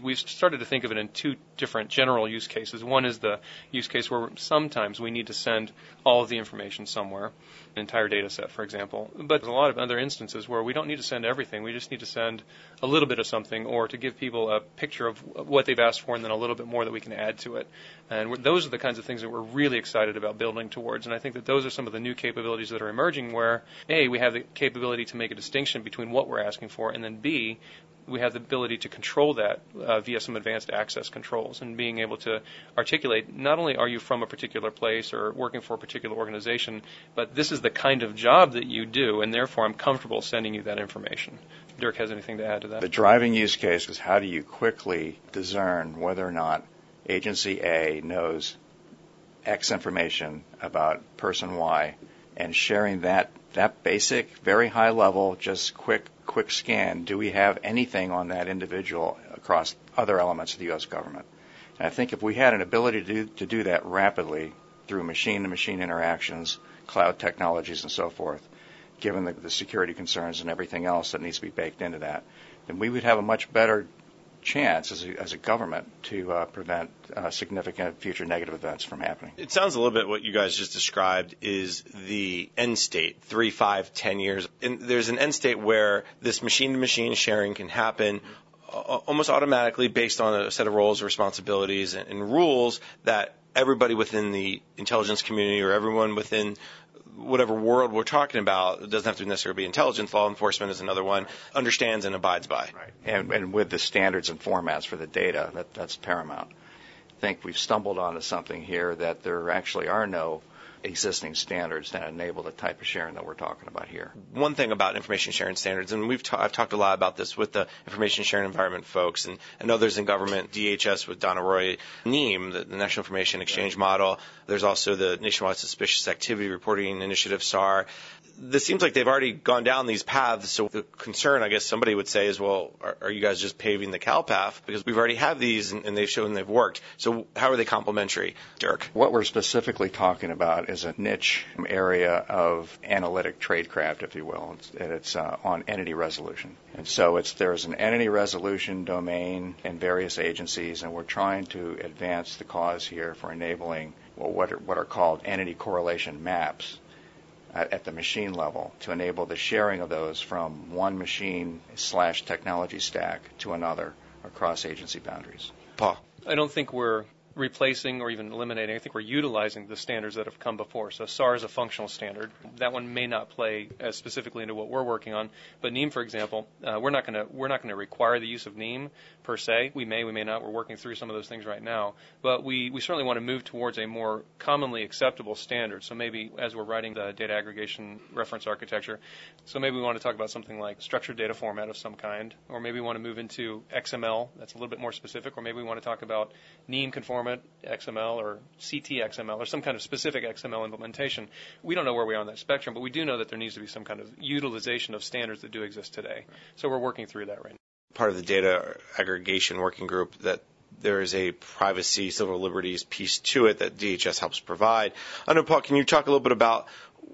We've started to think of it in two different general use cases. One is the use case where sometimes we need to send all of the information somewhere, an entire data set, for example. But there's a lot of other instances where we don't need to send everything. We just need to send a little bit of something, or to give people a picture of what they've asked for and then a little bit more that we can add to it. And those are the kinds of things that we're really excited about building towards. And I think that those are some of the new capabilities that are emerging where, A, we have the capability to make a distinction between what we're asking for, and then B, we have the ability to control that via some advanced access controls and being able to articulate not only are you from a particular place or working for a particular organization, but this is the kind of job that you do, and therefore I'm comfortable sending you that information. Dirk has anything to add to that? The driving use case is how do you quickly discern whether or not agency A knows X information about person Y, and sharing that basic, very high level, just quick scan, do we have anything on that individual across other elements of the U.S. government? And I think if we had an ability to do that rapidly through machine-to-machine interactions, cloud technologies, and so forth, given the security concerns and everything else that needs to be baked into that, then we would have a much better chance as a government to prevent significant future negative events from happening. It sounds a little bit what you guys just described is the end state, 3, 5, 10 years. And there's an end state where this machine-to-machine sharing can happen almost automatically based on a set of roles, responsibilities, and rules that everybody within the intelligence community or everyone within whatever world we're talking about, it doesn't have to necessarily be intelligence, law enforcement is another one, understands and abides by. Right. And with the standards and formats for the data, that's paramount. I think we've stumbled onto something here that there actually are no existing standards that enable the type of sharing that we're talking about here. One thing about information sharing standards, and I've talked a lot about this with the information sharing environment folks and others in government, DHS with Donna Roy, NIEM, the National Information Exchange Model. There's also the Nationwide Suspicious Activity Reporting Initiative, SAR. This seems like they've already gone down these paths. So the concern, I guess somebody would say is, well, are you guys just paving the cow path? Because we've already had these and they've shown they've worked. So how are they complementary, Dirk? What we're specifically talking about is a niche area of analytic tradecraft, if you will, and it's on entity resolution. And so there's an entity resolution domain in various agencies, and we're trying to advance the cause here for enabling what are called entity correlation maps at the machine level to enable the sharing of those from one machine/technology stack to another across agency boundaries. Paul? I don't think we're replacing or even eliminating. I think we're utilizing the standards that have come before. So SAR is a functional standard. That one may not play as specifically into what we're working on. But NIEM, for example, we're not going to require the use of NIEM per se. We may not. We're working through some of those things right now. But we certainly want to move towards a more commonly acceptable standard. So maybe as we're writing the data aggregation reference architecture, so maybe we want to talk about something like structured data format of some kind, or maybe we want to move into XML. That's a little bit more specific, or maybe we want to talk about NIEM conformant XML or CT-XML or some kind of specific XML implementation. We don't know where we are on that spectrum, but we do know that there needs to be some kind of utilization of standards that do exist today. So we're working through that right now. Part of the data aggregation working group that there is a privacy, civil liberties piece to it that DHS helps provide. I know, Paul, can you talk a little bit about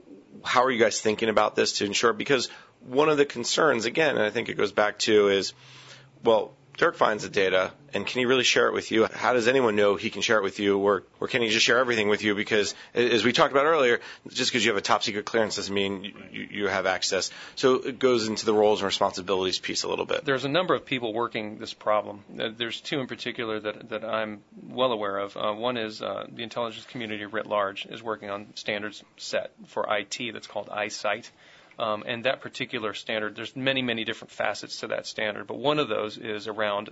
how are you guys thinking about this to ensure, because one of the concerns, again, and I think it goes back to is, well, Dirk finds the data, and can he really share it with you? How does anyone know he can share it with you, or can he just share everything with you? Because, as we talked about earlier, just because you have a top-secret clearance doesn't mean you have access. So it goes into the roles and responsibilities piece a little bit. There's a number of people working this problem. There's two in particular that I'm well aware of. One is the intelligence community writ large is working on standards set for IT that's called iSight. And that particular standard, there's many, many different facets to that standard, but one of those is around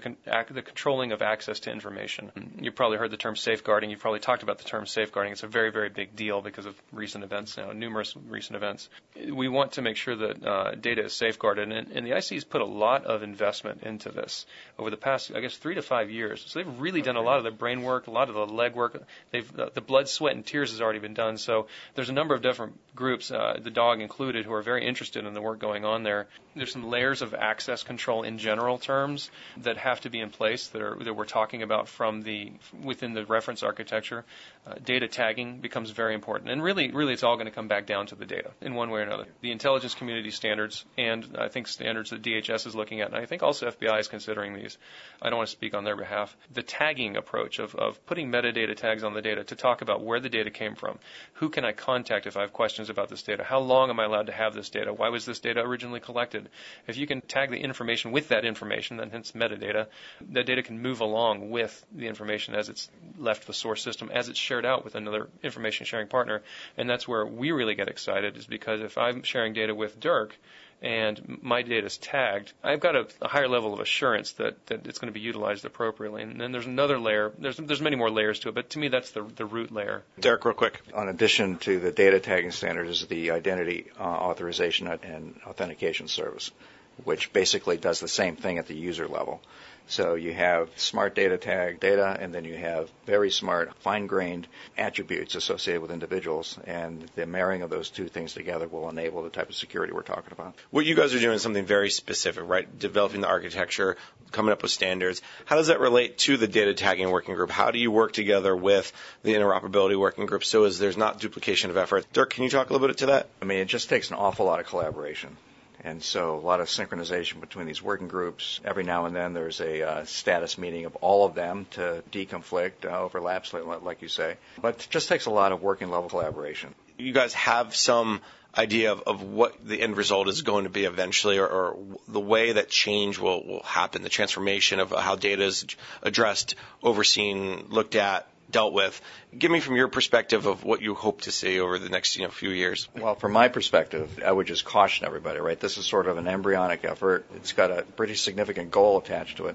the controlling of access to information. You've probably heard the term safeguarding. You've probably talked about the term safeguarding. It's a very, very big deal because of recent events, numerous recent events. We want to make sure that data is safeguarded, and the IC has put a lot of investment into this over the past, 3 to 5 years. So they've really done a lot of the brain work, a lot of the leg work. The blood, sweat, and tears has already been done. So there's a number of different groups, the DOG included, included who are very interested in the work going on there. There's some layers of access control in general terms that have to be in place that we're talking about within the reference architecture. Data tagging becomes very important. And really it's all going to come back down to the data in one way or another. The intelligence community standards, and I think standards that DHS is looking at, and I think also FBI is considering these. I don't want to speak on their behalf. The tagging approach of putting metadata tags on the data to talk about where the data came from. Who can I contact if I have questions about this data? How long am I allowed to have this data? Why was this data originally collected? If you can tag the information with that information, then hence metadata, that data can move along with the information as it's left the source system, as it's shared out with another information sharing partner. And that's where we really get excited, is because if I'm sharing data with Dirk and my data is tagged, I've got a higher level of assurance that it's going to be utilized appropriately. And then there's another layer. There's many more layers to it, but to me that's the root layer. Derek, real quick. In addition to the data tagging standard is the identity authorization and authentication service, which basically does the same thing at the user level. So you have smart data tag data, and then you have very smart, fine-grained attributes associated with individuals, and the marrying of those two things together will enable the type of security we're talking about. What you guys are doing is something very specific, right? Developing the architecture, coming up with standards. How does that relate to the data tagging working group? How do you work together with the interoperability working group so as there's not duplication of effort? Dirk, can you talk a little bit to that? I mean, it just takes an awful lot of collaboration. And so a lot of synchronization between these working groups. Every now and then there's a status meeting of all of them to deconflict overlaps, like you say. But it just takes a lot of working level collaboration. You guys have some idea of what the end result is going to be eventually, or the way that change will happen, the transformation of how data is addressed, overseen, looked at, dealt with. Give me from your perspective of what you hope to see over the next few years. Well, from my perspective, I would just caution everybody, right? This is sort of an embryonic effort. It's got a pretty significant goal attached to it.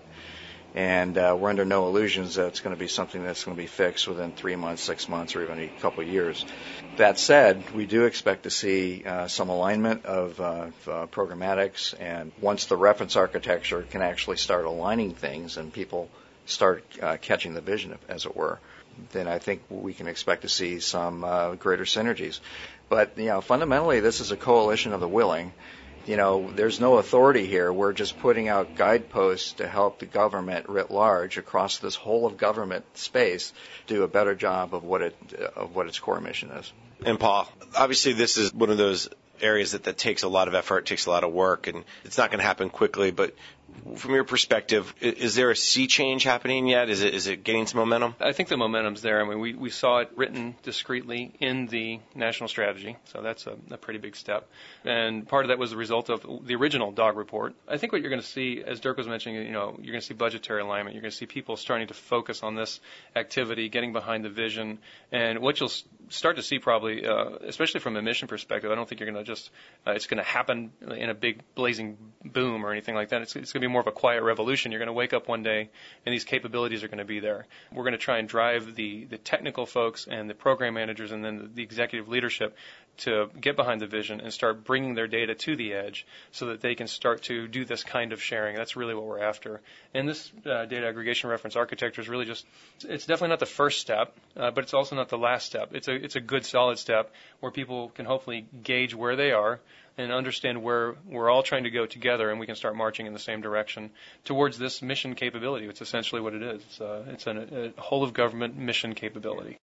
And we're under no illusions that it's going to be something that's going to be fixed within 3 months, 6 months, or even a couple of years. That said, we do expect to see some alignment of programmatics, and once the reference architecture can actually start aligning things and people start catching the vision, as it were, then I think we can expect to see some greater synergies. But, fundamentally, this is a coalition of the willing. There's no authority here. We're just putting out guideposts to help the government writ large across this whole of government space do a better job of what its core mission is. And Paul, obviously this is one of those areas that takes a lot of effort, takes a lot of work, and it's not going to happen quickly, but from your perspective, is there a sea change happening yet? Is it gaining some momentum? I think the momentum's there. I mean, we saw it written discreetly in the national strategy, so that's a pretty big step. And part of that was the result of the original DOG report. I think what you're going to see, as Dirk was mentioning, you're going to see budgetary alignment. You're going to see people starting to focus on this activity, getting behind the vision. And what you'll start to see probably, especially from a mission perspective, I don't think you're going to just, it's going to happen in a big blazing boom or anything like that. It's going to be more of a quiet revolution. You're going to wake up one day and these capabilities are going to be there. We're going to try and drive the technical folks and the program managers and then the executive leadership to get behind the vision and start bringing their data to the edge so that they can start to do this kind of sharing. That's really what we're after. And this data aggregation reference architecture is really it's definitely not the first step, but it's also not the last step. It's a good solid step where people can hopefully gauge where they are and understand where we're all trying to go together, and we can start marching in the same direction towards this mission capability. It's essentially what it is. It's a whole of government mission capability.